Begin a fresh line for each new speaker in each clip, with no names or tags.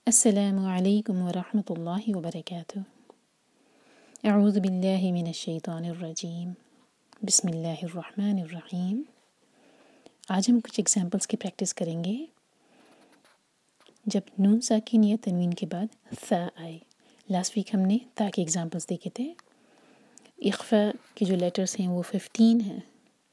السلام علیکم ورحمۃ اللہ وبرکاتہ۔ اعوذ باللہ من الشیطان الرجیم، بسم اللہ الرحمن الرحیم۔ آج ہم کچھ ایگزامپلس کی پریکٹس کریں گے جب نون ساکن یا تنوین کے بعد ثا آئے۔ لاسٹ ویک ہم نے تا کے ایگزامپلس دیکھے تھے۔ اخفا کے جو لیٹرز ہیں وہ 15 ہیں،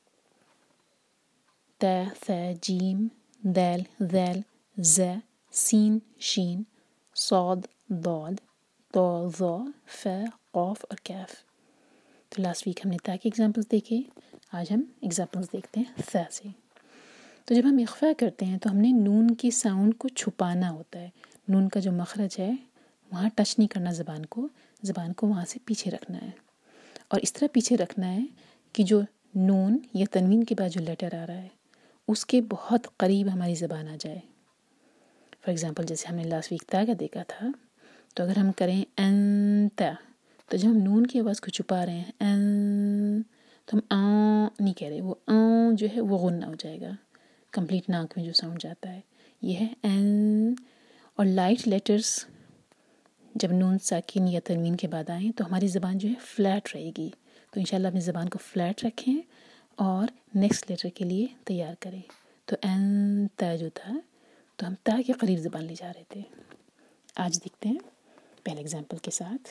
تا، ثا، جیم، دال، ذال، ز، سین، شین، صاد، ضاد، طا، ظا، فا، قاف اور کاف۔ تو لاسٹ ویک ہم نے تا کے ایگزامپلس دیکھے، آج ہم ایگزامپلس دیکھتے ہیں ثا سے۔ تو جب ہم اخفا کرتے ہیں تو ہم نے نون کی ساؤنڈ کو چھپانا ہوتا ہے۔ نون کا جو مخرج ہے وہاں ٹچ نہیں کرنا زبان کو وہاں سے پیچھے رکھنا ہے، اور اس طرح پیچھے رکھنا ہے کہ جو نون یا تنوین کے بعد جو لیٹر آ رہا ہے اس کے بہت قریب ہماری زبان آ جائے۔ فار ایگزامپل جیسے ہم نے لاسٹ ویک تا کا دیکھا تھا، تو اگر ہم کریں انت، تو جب ہم نون کی آواز کو چھپا رہے ہیں ان، تو ہم نہیں کہہ رہے، وہ جو ہے وہ غنہ ہو جائے گا، کمپلیٹ ناک میں جو ساؤنڈ جاتا ہے یہ ہے ان۔ اور لائٹ لیٹرز جب نون ساکن یا تنوین کے بعد آئیں تو ہماری زبان جو ہے فلیٹ رہے گی۔ تو انشاءاللہ اپنی زبان کو فلیٹ رکھیں اور نیکسٹ لیٹر کے لیے تیار کریں۔ تو انت جو تھا تو ہم تا کے قریب زبان لے جا رہے تھے۔ آج دیکھتے ہیں پہلے اگزامپل کے ساتھ۔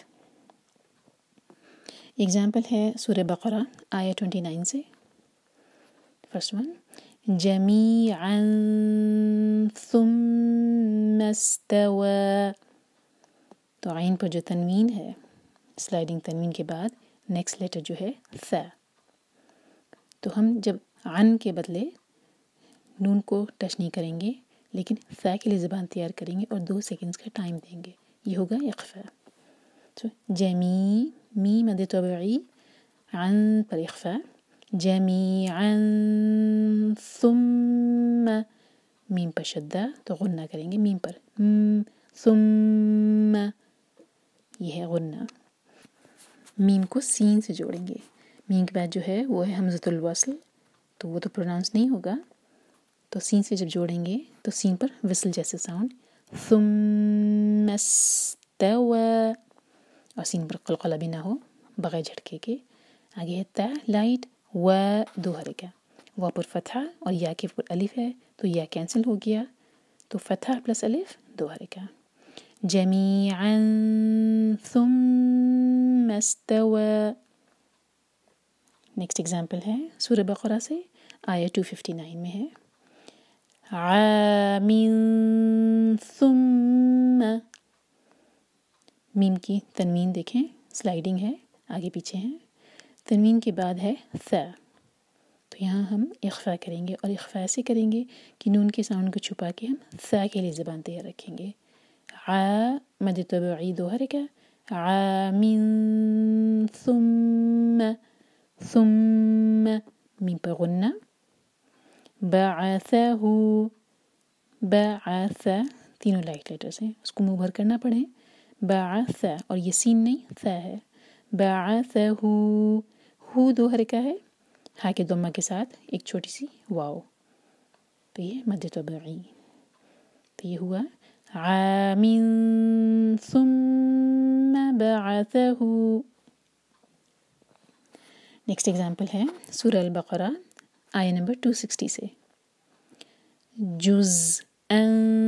اگزامپل ہے سورہ بقرہ آیہ 29 سے۔ فرسٹ ون، جمیعا ثم استوى۔ تو عین پر جو تنوین ہے، سلائڈنگ تنوین کے بعد نیکسٹ لیٹر جو ہے ثا، تو ہم جب عن کے بدلے نون کو ٹچ نہیں کریں گے لیکن ثا کے لیے زبان تیار کریں گے اور 2 سیکنڈز کا ٹائم دیں گے، یہ ہوگا اخفا۔ تو می مد طبعی، عن پر اخفا، جمیعا ثم، میم پر شدہ تو غنہ کریں گے میم پر، ثم، یہ ہے غنہ۔ میم کو سین سے جوڑیں گے، میم کے بعد جو ہے وہ ہے حمزۃ الوصل، تو وہ تو پروناؤنس نہیں ہوگا، تو سین سے جب جوڑیں گے تو سین پر وصل جیسے ساؤنڈ، ثم استوى، اور سین پر قلقلہ بھی نہ ہو بغیر جھٹکے کے۔ آگے ہے تا لائٹ، و 2 حرکہ، و پر فتحہ اور یا کے پر الف ہے تو یا کینسل ہو گیا، تو فتحہ پلس الف 2 حرکہ۔ جمیعا ثم استوى۔ نیکسٹ ایگزامپل ہے سورہ بقرہ سے، آیہ 259 میں ہے، عام ثم، میم کی تنوین دیکھیں سلائڈنگ ہے، آگے پیچھے ہیں، تنوین کے بعد ہے ثا، تو یہاں ہم اخفا کریں گے، اور اخفا ایسے کریں گے کہ نون کے ساؤنڈ کو چھپا کے ہم ثا کے لیے زبان تیار رکھیں گے۔ مد طبعی 2 حرکہ، عام ثم، میم پر غنہ، بعثہ، بعث، تینوں لائٹ لیٹرز ہیں، اس کو منہ بھر کرنا پڑے، بعث، اور یہ سین نہیں ثا ہے، بعثہ، 2 حرکہ ہے، ہا کے ضمہ کے ساتھ ایک چھوٹی سی واو، تو یہ مد طبعی، تو یہ ہوا عام ثم بعثہ۔ نیکسٹ ایگزامپل ہے سورہ البقرہ آیہ نمبر 260 سے، جزءا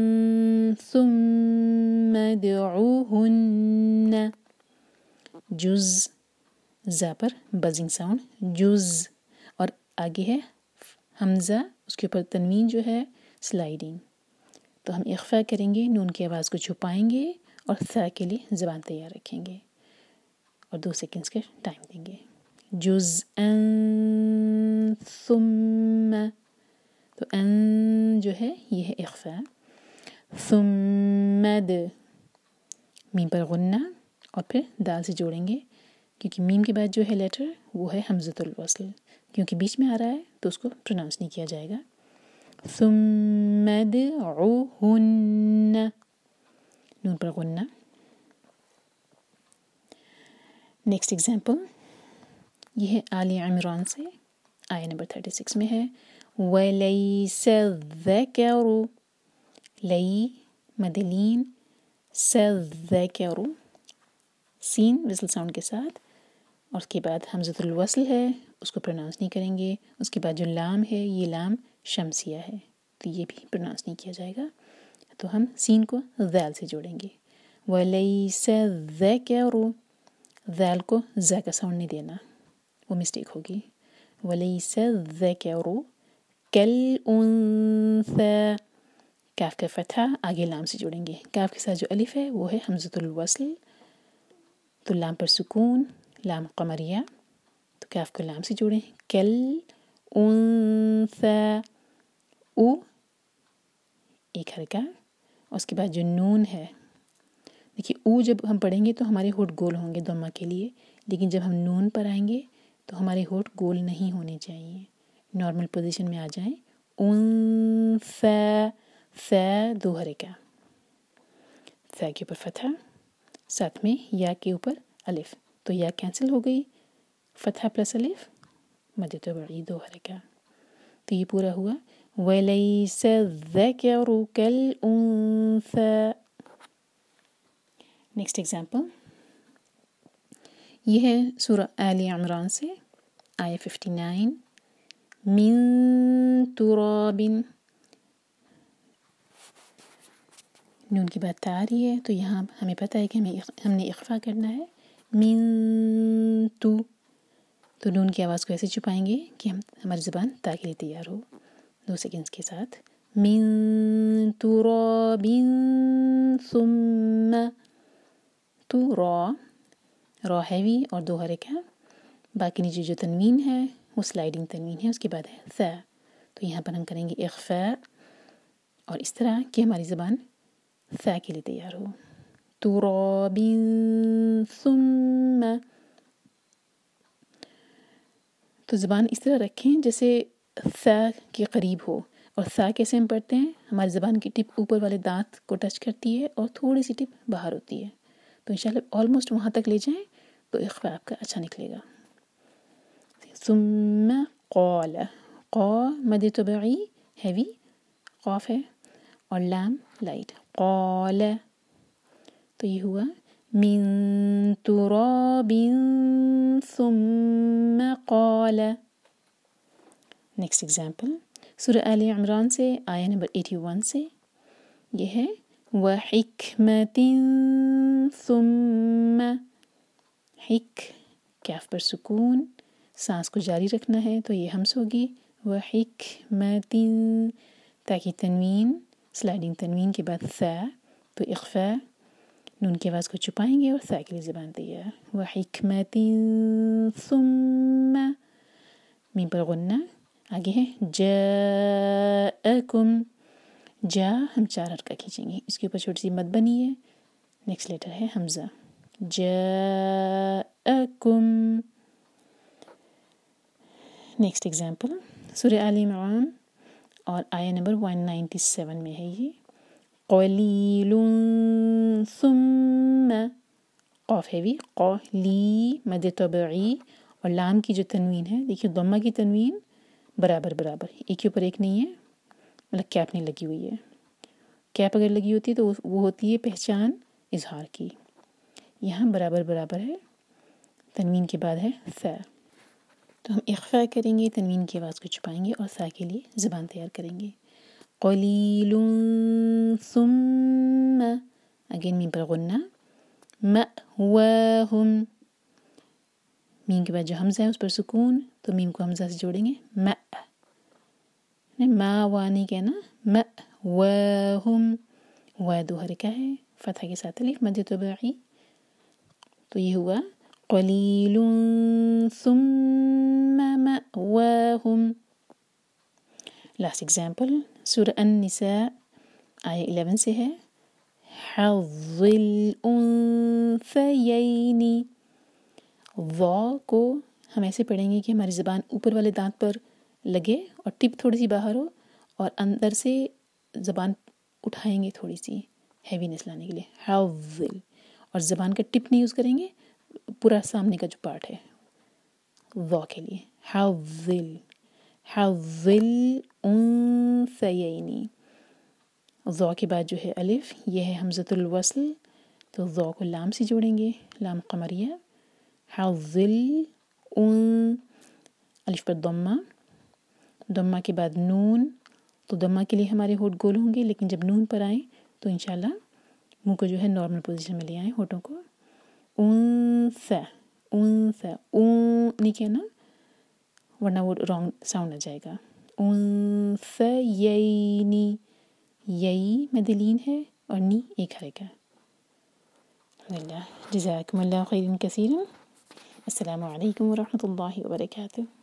ثم ادعوہن، جز، زا پر بزنگ ساؤنڈ، جز، اور آگے ہے حمزہ، اس کے اوپر تنوین جو ہے سلائڈنگ، تو ہم اخفا کریں گے، نون کی آواز کو چھپائیں گے اور ثا کے لیے زبان تیار رکھیں گے اور 2 سیکنڈز کا ٹائم دیں گے۔ جزءا ثم، تو ان جو ہے یہ ہے اخفا، ثم میم پر غنہ اور پھر دال سے جوڑیں گے، کیونکہ میم کے بعد جو ہے لیٹر وہ ہے حمزۃ الوصل، کیونکہ بیچ میں آ رہا ہے تو اس کو پروناؤنس نہیں کیا جائے گا۔ ثم ادعوہن، نون پر غنہ۔ نیکسٹ ایگزامپل یہ ہے آل عمران سے، آیہ نمبر 36 میں ہے، وَلَيْسَ الذَّكَرُ، لئی مد لین، सज़्ज़करु, सीन विसल साउंड के साथ, और उसके बाद हमज़तुल वस्ल है, उसको प्रोनाउंस नहीं करेंगे। उसके बाद जो लाम है ये लाम शमसिया है, तो ये भी प्रोनाउंस नहीं किया जाएगा। तो हम सीन को ज़ैल से जोड़ेंगे। वलैसा ज़करु, ज़ैल को ज़ का साउंड नहीं देना, वो मिस्टेक होगी। वलैसा ज़करु कल उन्सा, काफ का फतहा आगे लाम से जोड़ेंगे। काफ के साथ जो अलिफ है वो है हमज़तुल वस्ल, तो लाम पर सुकून, लाम कमरिया, तो काफ को लाम से जोड़ें। कल उन्सा, उ एक हरका, उसके बाद जो नून है, देखिए ऊ जब हम पढ़ेंगे तो हमारे होठ गोल होंगे दम्मा के लिए, लेकिन जब हम नून पर आएंगे तो हमारे होठ गोल नहीं होने चाहिए, नॉर्मल पोजीशन में आ जाएं। उन्सा, सा दो हरका, सा के ऊपर फतहा, साथ में या के ऊपर अलिफ, तो या कैंसिल हो गई, फतहा प्लस अलिफ, मद तबई दो हरका। तो ये पूरा हुआ वलैसा ज़करु कल उन्सा। नेक्स्ट एग्जाम्पल, ये है सूरह आले इमरान से आया 59। मिन तुराबिन, नून की बात आ रही है, तो यहाँ हमें पता है कि हमने इख्फा करना है। मिन तू, तो नून की आवाज़ को ऐसे छुपाएंगे कि हमारी ज़ुबान ता के लिए तैयार हो। 2 सेकेंड्स के साथ, मिन तुराबिन सुम्मा, तू रॉ हैवी और 2 हरका, बाकी नीचे जो तनवीन है वो स्लाइडिंग तनवीन है, उसके बाद है सा, तो यहाँ पर हम करेंगे इख्फा, और इस तरह कि हमारी ज़बान सा के लिए तैयार हो। तुराबिन सुम्मा, तो ज़बान इस तरह रखें जैसे सा के करीब हो, और सा कैसे हम पढ़ते हैं, हमारी ज़बान की टिप ऊपर वाले दांत को टच करती है और थोड़ी सी टिप बाहर होती है, तो इंशाल्लाह ऑलमोस्ट वहाँ तक ले जाएं तो इख्फा आपका अच्छा निकलेगा। सुम्मा क़ाल, क़ा मद तबई हैवी, क़ाफ है, और लाम लाइट, क़ाल, तो ये हुआ मिन तुराबिन सुम्मा क़ाल। नेक्स्ट एग्जाम्पल, सूरह आले इमरान से आया नंबर 81 से, ये है व हिकमतिन सुम्मा, हिक कैफ पर सुकून, सांस को जारी रखना है, तो ये हमस होगी। व हिकमतिन, ताकि तनवीन स्लाइडिंग तनवीन के बाद सा, तो इख्फा, नून की आवाज़ को छुपाएंगे और सा के लिए ज़बान तैयार। व हिकमतिन सुम्मा, मीम पर गुन्ना, आगे है जाअकुम, जा हम 4 हरका खींचेंगे, इसके ऊपर छोटी सी मद बनी है, नेक्स्ट लेटर है हमज़ा, जाअकुम। नेक्स्ट एग्जाम्पल, सूरह आले इमरान और आया नंबर 197 में है ये, क़लीलुन सुम्मा, क़ाफ हैवी, क़ली मद तबई, और लाम की जो तनवीन है, देखिए दम्मा की तनवीन बराबर बराबर, एक के ऊपर एक नहीं है, मतलब कैप नहीं लगी हुई है। कैप अगर लगी होती है तो वो होती है पहचान इजहार की, यहाँ बराबर बराबर है, तनवीन के बाद है सा, तो हम इख्फा करेंगे, तनवीन की आवाज़ को छुपाएंगे और सा के लिए ज़बान तैयार करेंगे। क़लीलुन सुम्मा, अगेन मीम पर गुन्ना, मअवाहुम, मीम के बाद जो हमज़ा है उस पर सुकून, तो मीम को हमज़ा से जोड़ेंगे, मा वा नहीं कहना, मअवाहुम, वा 2 हरका है, फतहा के साथ अलिफ मद तबई, तो ये हुआ क़लीलुन सुम्मा मअवाहुम। लास्ट एग्जाम्पल, सूरह अन-निसा आया 11 से है, हज़्ज़िल उन्सयैनी, ज़ा को हम ऐसे पढ़ेंगे कि हमारी ज़बान ऊपर वाले दांत पर लगे और टिप थोड़ी सी बाहर हो, और अंदर से ज़बान उठाएंगे थोड़ी सी हैवीनेस लाने के लिए, हज़्ज़िल, और ज़बान का टिप नहीं यूज़ करेंगे, पूरा सामने का जो पार्ट है ज़ा के लिए, हज़्ज़िल, हज़्ज़िल उन्सयैनी, ضو کے بعد جو ہے الف، یہ ہے حمزۃ الوصل، تو ضو کو لام سے جوڑیں گے، لام قمریہ، حظل اون، الف پر ضمہ، ضمہ کے بعد نون، تو ضمہ کے لیے ہمارے ہونٹ گول ہوں گے، لیکن جب نون پر آئیں تو انشاءاللہ منہ کو جو ہے نارمل پوزیشن میں لے آئیں، ہونٹوں کو، انثى انثى اون نہیں کہنا ورنہ وہ رانگ ساؤنڈ آ جائے گا، انثیین، یئی مدلین ہے اور نی ایک حرکہ۔ الحمدللہ، جزاکم اللہ خیرا کثیرا، السلام علیکم ورحمۃ اللہ وبرکاتہ۔